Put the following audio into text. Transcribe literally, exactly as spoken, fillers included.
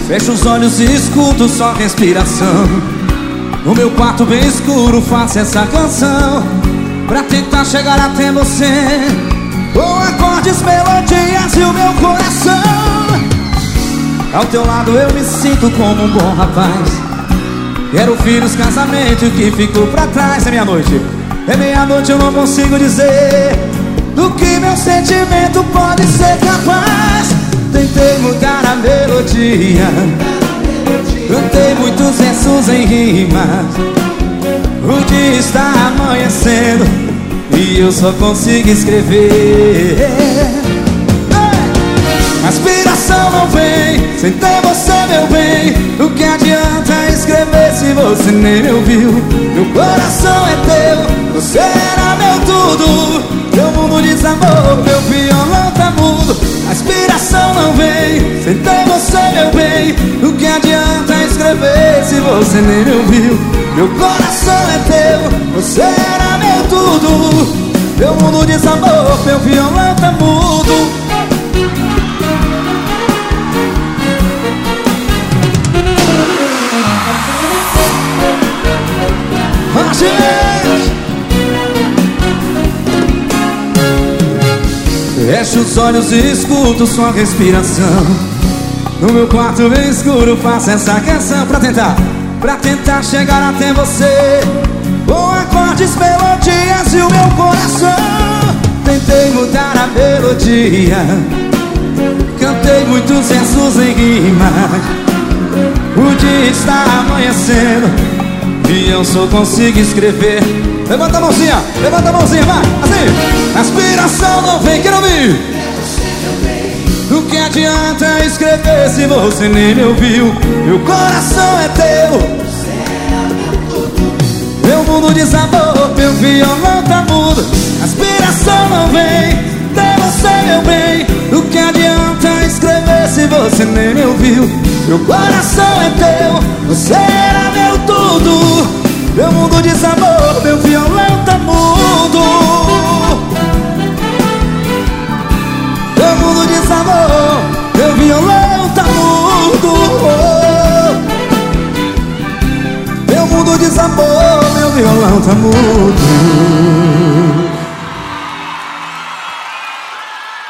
Fecho os olhos e escuto só respiração. No meu quarto bem escuro faço essa canção pra tentar chegar até você, com acordes, melodias e o meu coração. Ao teu lado eu me sinto como um bom rapaz. Quero filhos, casamento que ficou pra trás. É meia-noite, é meia-noite, eu não consigo dizer do que meu sentimento pode ser capaz. Tentei mudar a melodia, cantei muitos versos em rimas. O dia está amanhecendo e eu só consigo escrever. A inspiração não vem sem ter você, meu bem. O que adianta escrever se você nem me ouviu? Meu coração é teu, você era meu tudo. Meu mundo desabou, meu violão tá mudo. A inspiração não vem sem ter você, meu bem. O que adianta escrever se você nem me ouviu? Meu coração é teu, você era meu tudo. Meu mundo desabou, meu violão tá mudo. Fecho os olhos e escuto sua respiração. No meu quarto bem escuro faço essa canção pra tentar, pra tentar chegar até você, com acordes, melodias e o meu coração. Tentei mudar a melodia, cantei muitos versos em rimas. O dia está amanhecendo e eu só consigo escrever. Levanta a mãozinha, levanta a mãozinha, vai, assim. A inspiração não vem, quero ouvir. Do que adianta escrever se você nem me ouviu? Meu coração é teu, meu mundo desabou, meu violão tá mudo. A inspiração não vem de você, meu bem. Do que adianta escrever se você nem me ouviu? Meu coração é teu, você era meu tudo. Meu mundo desabou, meu violão tá mudo. Meu mundo desabou, meu violão tá mudo. Meu mundo desabou, meu violão tá mudo.